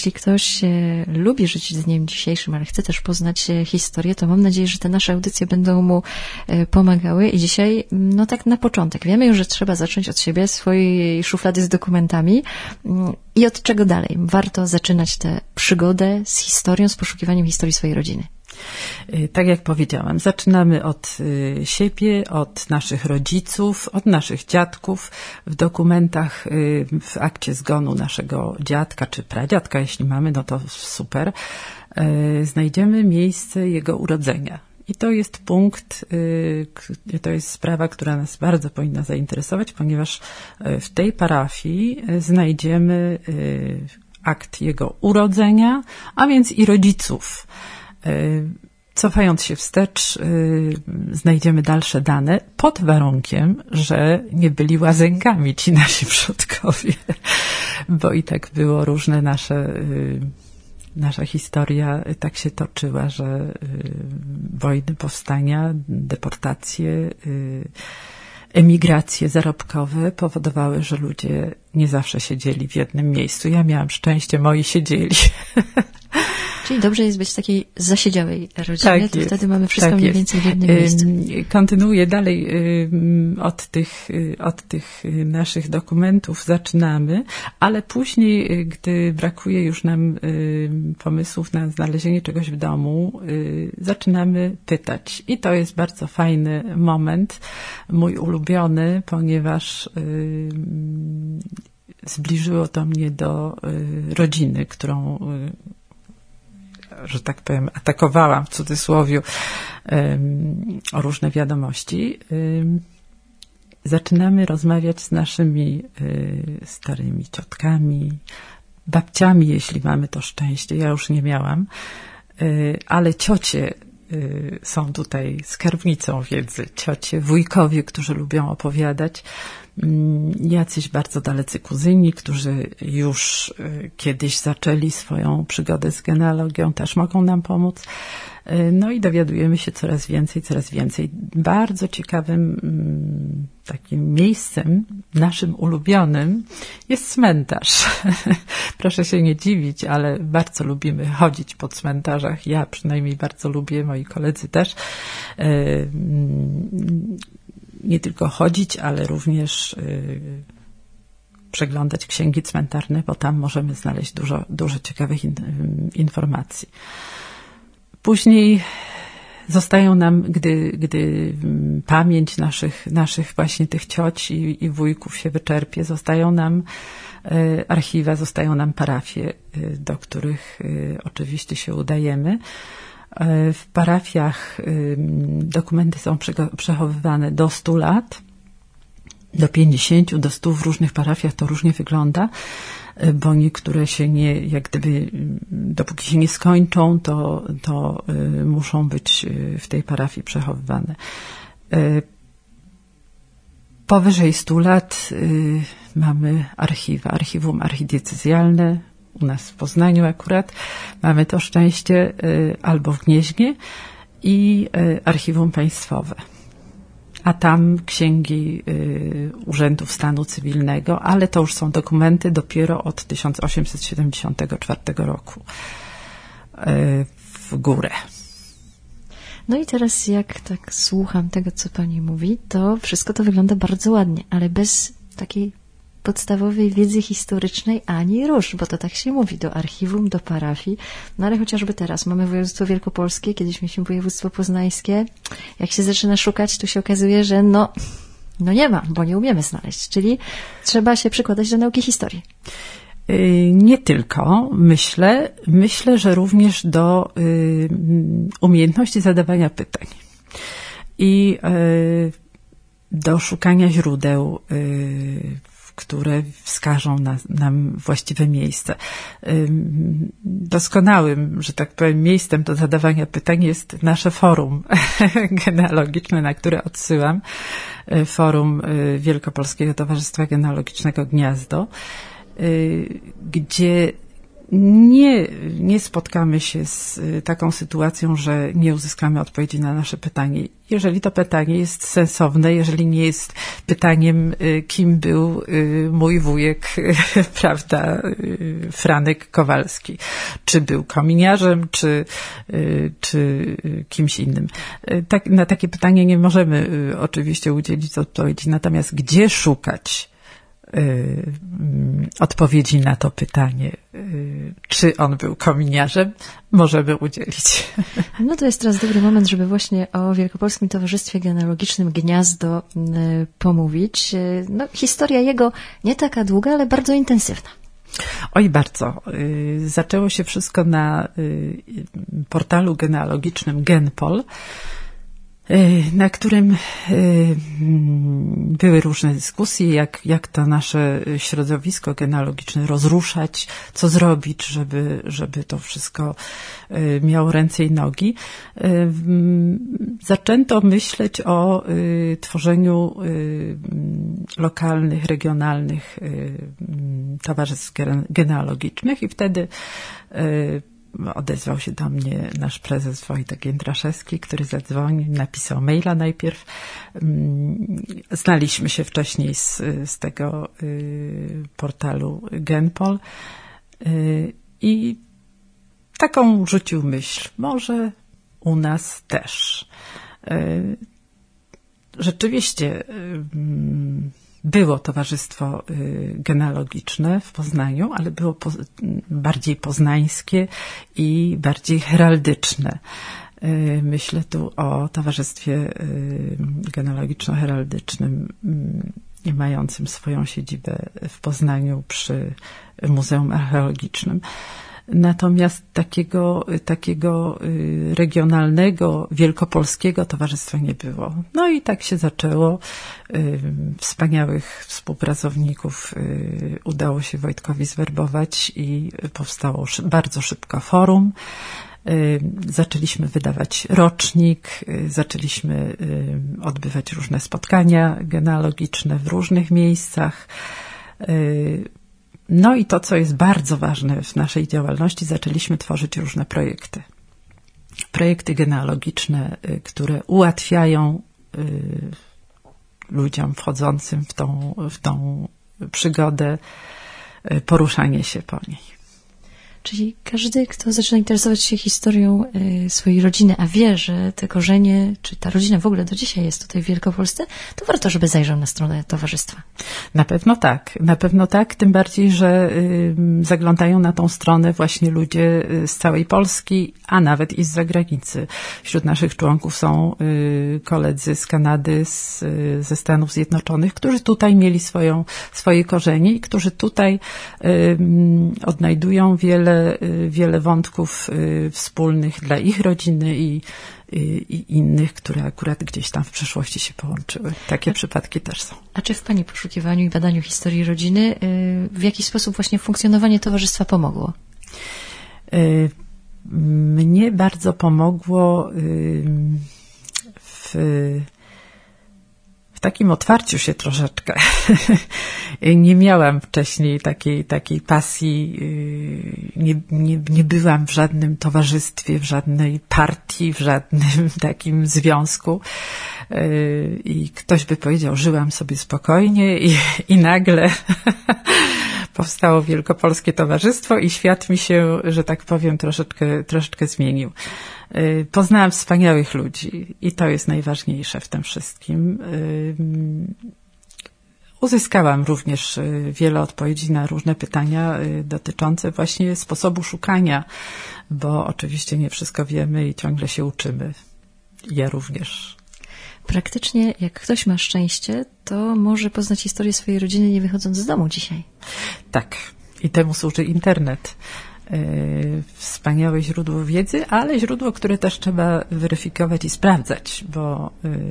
jeśli ktoś lubi żyć z dniem dzisiejszym, ale chce też poznać historię, to mam nadzieję, że te nasze audycje będą mu pomagały. I dzisiaj, no tak na początek, wiemy już, że trzeba zacząć od siebie, swojej szuflady z dokumentami. I od czego dalej? Warto zaczynać tę przygodę z historią, z poszukiwaniem historii swojej rodziny. Tak jak powiedziałam, zaczynamy od siebie, od naszych rodziców, od naszych dziadków. W dokumentach, w akcie zgonu naszego dziadka czy pradziadka, jeśli mamy, no to super, znajdziemy miejsce jego urodzenia. I to jest punkt, to jest sprawa, która nas bardzo powinna zainteresować, ponieważ w tej parafii znajdziemy akt jego urodzenia, a więc i rodziców. Cofając się wstecz, znajdziemy dalsze dane pod warunkiem, że nie byli łazenkami ci nasi przodkowie, bo i tak było różne nasza historia tak się toczyła, że wojny, powstania, deportacje, emigracje zarobkowe powodowały, że ludzie nie zawsze siedzieli w jednym miejscu. Ja miałam szczęście, moi siedzieli. Czyli dobrze jest być takiej zasiedziałej rodzinie, tak to jest, wtedy mamy wszystko tak mniej więcej w jednym miejscu. Kontynuuję dalej, od tych naszych dokumentów zaczynamy, ale później, gdy brakuje już nam pomysłów na znalezienie czegoś w domu, zaczynamy pytać. I to jest bardzo fajny moment, mój ulubiony, ponieważ zbliżyło to mnie do rodziny, którą, że tak powiem, atakowałam w cudzysłowie o różne wiadomości. Zaczynamy rozmawiać z naszymi starymi ciotkami, babciami, jeśli mamy to szczęście. Ja już nie miałam, ale ciocie są tutaj skarbnicą wiedzy. Ciocie, wujkowie, którzy lubią opowiadać. Jacyś bardzo dalecy kuzyni, którzy już kiedyś zaczęli swoją przygodę z genealogią, też mogą nam pomóc. No i dowiadujemy się coraz więcej. Bardzo ciekawym takim miejscem, naszym ulubionym, jest cmentarz. Proszę się nie dziwić, ale bardzo lubimy chodzić po cmentarzach. Ja przynajmniej bardzo lubię, moi koledzy też. Nie tylko chodzić, ale również przeglądać księgi cmentarne, bo tam możemy znaleźć dużo ciekawych informacji. Później zostają nam, gdy pamięć naszych właśnie tych cioci i wujków się wyczerpie, zostają nam archiwa, zostają nam parafie, do których oczywiście się udajemy. W parafiach dokumenty są przechowywane do 100 lat, do 50, do 100. W różnych parafiach to różnie wygląda, bo niektóre się nie, jak gdyby, dopóki się nie skończą, to muszą być w tej parafii przechowywane. Powyżej 100 lat mamy archiwa, archiwum archidiecezjalne, u nas w Poznaniu akurat mamy to szczęście, albo w Gnieźnie, i archiwum państwowe. A tam księgi urzędów stanu cywilnego, ale to już są dokumenty dopiero od 1874 roku w górę. No i teraz jak tak słucham tego, co pani mówi, to wszystko to wygląda bardzo ładnie, ale bez takiej podstawowej wiedzy historycznej ani rusz, bo to tak się mówi, do archiwum, do parafii. No ale chociażby teraz mamy województwo wielkopolskie, kiedyś mieliśmy województwo poznańskie. Jak się zaczyna szukać, to się okazuje, że no nie ma, bo nie umiemy znaleźć. Czyli trzeba się przykładać do nauki historii. Nie tylko, myślę, że również do umiejętności zadawania pytań i do szukania źródeł, które wskażą nam właściwe miejsce. Doskonałym, że tak powiem, miejscem do zadawania pytań jest nasze forum genealogiczne, na które odsyłam. Forum Wielkopolskiego Towarzystwa Genealogicznego Gniazdo, gdzie Nie spotkamy się z taką sytuacją, że nie uzyskamy odpowiedzi na nasze pytanie. Jeżeli to pytanie jest sensowne, jeżeli nie jest pytaniem, kim był mój wujek, prawda, Franek Kowalski. Czy był kominiarzem, czy kimś innym. Na takie pytanie nie możemy oczywiście udzielić odpowiedzi. Natomiast gdzie szukać odpowiedzi na to pytanie, czy on był kominiarzem, możemy udzielić. No to jest teraz dobry moment, żeby właśnie o Wielkopolskim Towarzystwie Genealogicznym Gniazdo pomówić. No, historia jego nie taka długa, ale bardzo intensywna. Oj, bardzo. Zaczęło się wszystko na portalu genealogicznym Genpol, na którym były różne dyskusje, jak to nasze środowisko genealogiczne rozruszać, co zrobić, żeby to wszystko miało ręce i nogi. Zaczęto myśleć o tworzeniu lokalnych, regionalnych towarzystw genealogicznych i wtedy odezwał się do mnie nasz prezes Wojtek Jędraszewski, który zadzwonił, napisał maila najpierw. Znaliśmy się wcześniej z tego portalu Genpol i taką rzucił myśl, może u nas też. Rzeczywiście było towarzystwo genealogiczne w Poznaniu, ale było bardziej poznańskie i bardziej heraldyczne. Myślę tu o Towarzystwie Genealogiczno-Heraldycznym mającym swoją siedzibę w Poznaniu przy Muzeum Archeologicznym. Natomiast takiego regionalnego, wielkopolskiego towarzystwa nie było. No i tak się zaczęło. Wspaniałych współpracowników udało się Wojtkowi zwerbować i powstało bardzo szybko forum. Zaczęliśmy wydawać rocznik, zaczęliśmy odbywać różne spotkania genealogiczne w różnych miejscach. No i to, co jest bardzo ważne w naszej działalności, zaczęliśmy tworzyć różne projekty. Projekty genealogiczne, które ułatwiają ludziom wchodzącym w tą przygodę poruszanie się po niej. Czyli każdy, kto zaczyna interesować się historią swojej rodziny, a wie, że te korzenie, czy ta rodzina w ogóle do dzisiaj jest tutaj w Wielkopolsce, to warto, żeby zajrzał na stronę towarzystwa. Na pewno tak, tym bardziej, że zaglądają na tą stronę właśnie ludzie z całej Polski, a nawet i z zagranicy. Wśród naszych członków są koledzy z Kanady, ze Stanów Zjednoczonych, którzy tutaj mieli swoje korzenie i którzy tutaj odnajdują wiele wątków wspólnych dla ich rodziny i innych, które akurat gdzieś tam w przeszłości się połączyły. Takie przypadki też są. A czy w Pani poszukiwaniu i badaniu historii rodziny w jakiś sposób właśnie funkcjonowanie towarzystwa pomogło? Mnie bardzo pomogło w takim otwarciu się troszeczkę. Nie miałam wcześniej takiej pasji, nie byłam w żadnym towarzystwie, w żadnej partii, w żadnym takim związku. I ktoś by powiedział, żyłam sobie spokojnie i nagle powstało Wielkopolskie Towarzystwo i świat mi się, że tak powiem, troszeczkę zmienił. Poznałam wspaniałych ludzi i to jest najważniejsze w tym wszystkim. Uzyskałam również wiele odpowiedzi na różne pytania dotyczące właśnie sposobu szukania, bo oczywiście nie wszystko wiemy i ciągle się uczymy. Ja również. Praktycznie jak ktoś ma szczęście, to może poznać historię swojej rodziny nie wychodząc z domu dzisiaj. Tak. I temu służy internet. Wspaniałe źródło wiedzy, ale źródło, które też trzeba weryfikować i sprawdzać, bo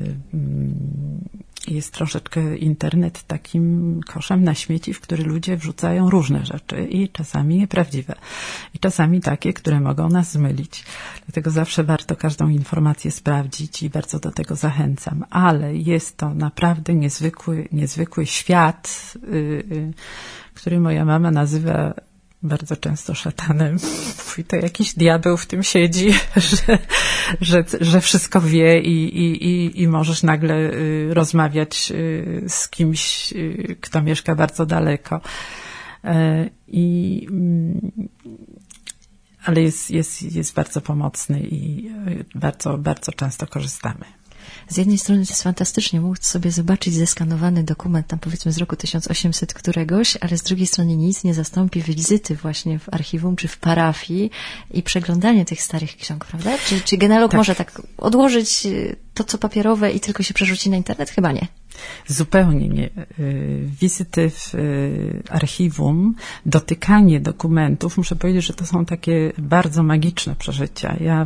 jest troszeczkę internet takim koszem na śmieci, w który ludzie wrzucają różne rzeczy i czasami nieprawdziwe. I czasami takie, które mogą nas zmylić. Dlatego zawsze warto każdą informację sprawdzić i bardzo do tego zachęcam. Ale jest to naprawdę niezwykły świat, który moja mama nazywa bardzo często szatanem. Mówi, to jakiś diabeł w tym siedzi, że wszystko wie i możesz nagle rozmawiać z kimś, kto mieszka bardzo daleko. Ale jest bardzo pomocny i bardzo, bardzo często korzystamy. Z jednej strony to jest fantastycznie móc sobie zobaczyć zeskanowany dokument, tam powiedzmy z roku 1800 któregoś, ale z drugiej strony nic nie zastąpi wizyty właśnie w archiwum czy w parafii i przeglądanie tych starych ksiąg, prawda? Czy genealog może tak odłożyć to, co papierowe i tylko się przerzuci na internet? Chyba nie. Zupełnie nie. Wizyty w archiwum, dotykanie dokumentów, muszę powiedzieć, że to są takie bardzo magiczne przeżycia. Ja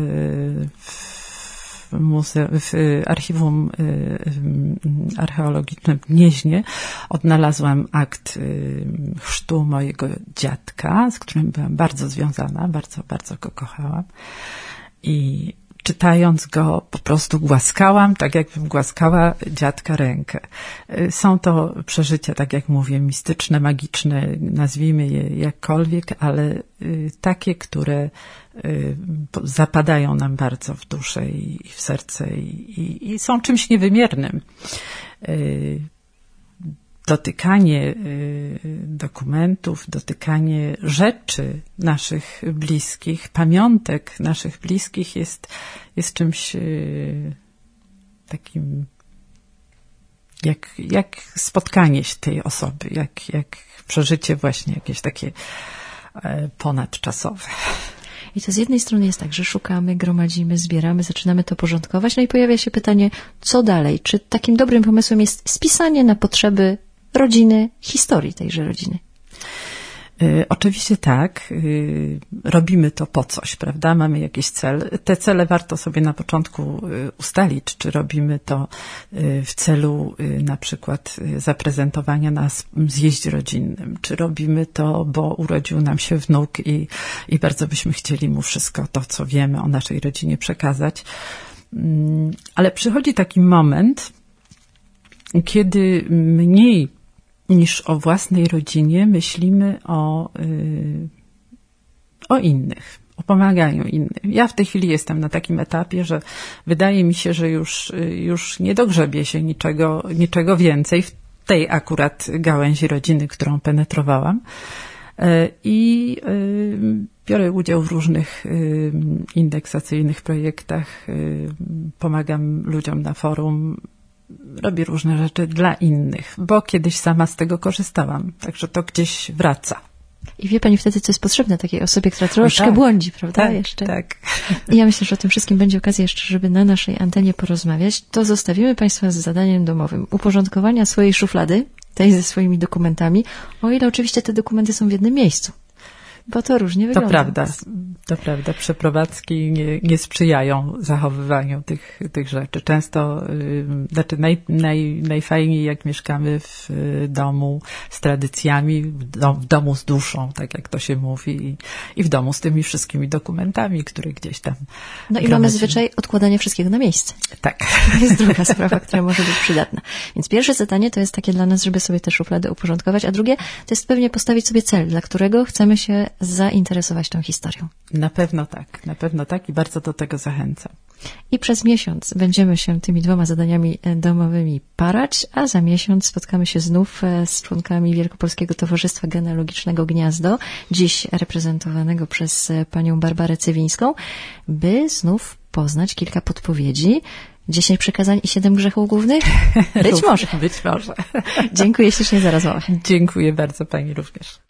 w archiwum archeologicznym w Gnieźnie odnalazłam akt chrztu mojego dziadka, z którym byłam bardzo związana, bardzo, bardzo go kochałam. I czytając go po prostu głaskałam, tak jakbym głaskała dziadka rękę. Są to przeżycia, tak jak mówię, mistyczne, magiczne, nazwijmy je jakkolwiek, ale takie, które zapadają nam bardzo w duszę i w serce i są czymś niewymiernym. Dotykanie dokumentów, dotykanie rzeczy naszych bliskich, pamiątek naszych bliskich jest czymś takim jak spotkanie się tej osoby, jak przeżycie właśnie jakieś takie ponadczasowe. I to z jednej strony jest tak, że szukamy, gromadzimy, zbieramy, zaczynamy to porządkować, no i pojawia się pytanie, co dalej? Czy takim dobrym pomysłem jest spisanie na potrzeby rodziny, historii tejże rodziny? Oczywiście tak. Robimy to po coś, prawda? Mamy jakiś cel. Te cele warto sobie na początku ustalić, czy robimy to w celu na przykład zaprezentowania na zjeździe rodzinnym, czy robimy to, bo urodził nam się wnuk i bardzo byśmy chcieli mu wszystko to, co wiemy o naszej rodzinie przekazać. Ale przychodzi taki moment, kiedy mniej niż o własnej rodzinie myślimy o innych, o pomaganiu innym. Ja w tej chwili jestem na takim etapie, że wydaje mi się, że już nie dogrzebie się niczego więcej w tej akurat gałęzi rodziny, którą penetrowałam. I biorę udział w różnych indeksacyjnych projektach, pomagam ludziom na forum, robię różne rzeczy dla innych, bo kiedyś sama z tego korzystałam, także to gdzieś wraca. I wie pani wtedy, co jest potrzebne takiej osobie, która troszkę błądzi, prawda? Tak, jeszcze. Tak. I ja myślę, że o tym wszystkim będzie okazja jeszcze, żeby na naszej antenie porozmawiać. To zostawimy Państwa z zadaniem domowym uporządkowania swojej szuflady, tej ze swoimi dokumentami, o ile oczywiście te dokumenty są w jednym miejscu. Bo to różnie wygląda. To prawda. Przeprowadzki nie sprzyjają zachowywaniu tych rzeczy. Często, najfajniej jak mieszkamy w domu z tradycjami, w domu z duszą, tak jak to się mówi, i w domu z tymi wszystkimi dokumentami, które gdzieś tam i mamy zwyczaj odkładania wszystkiego na miejsce. Tak. To jest druga sprawa, która może być przydatna. Więc pierwsze zadanie to jest takie dla nas, żeby sobie tę szufladę uporządkować, a drugie to jest pewnie postawić sobie cel, dla którego chcemy się zainteresować tą historią. Na pewno tak i bardzo do tego zachęcam. I przez miesiąc będziemy się tymi 2 zadaniami domowymi parać, a za miesiąc spotkamy się znów z członkami Wielkopolskiego Towarzystwa Genealogicznego Gniazdo, dziś reprezentowanego przez panią Barbarę Cywińską, by znów poznać kilka podpowiedzi, 10 przykazań i 7 grzechów głównych? Być może. Być może. Dziękuję ślicznie za rozmowę. Dziękuję bardzo pani również.